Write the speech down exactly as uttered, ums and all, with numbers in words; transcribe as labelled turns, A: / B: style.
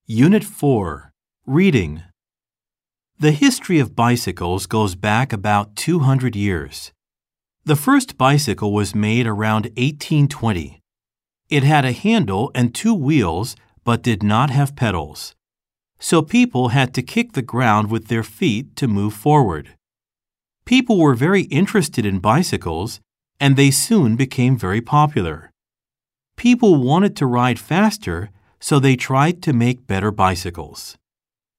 A: Unit four. Reading. The history of bicycles goes back about two hundred years. The first bicycle was made around eighteen twenty. It had a handle and two wheels but did not have pedals. So people had to kick the ground with their feet to move forward. People were very interested in bicycles, and they soon became very popular. People wanted to ride faster, so they tried to make better bicycles.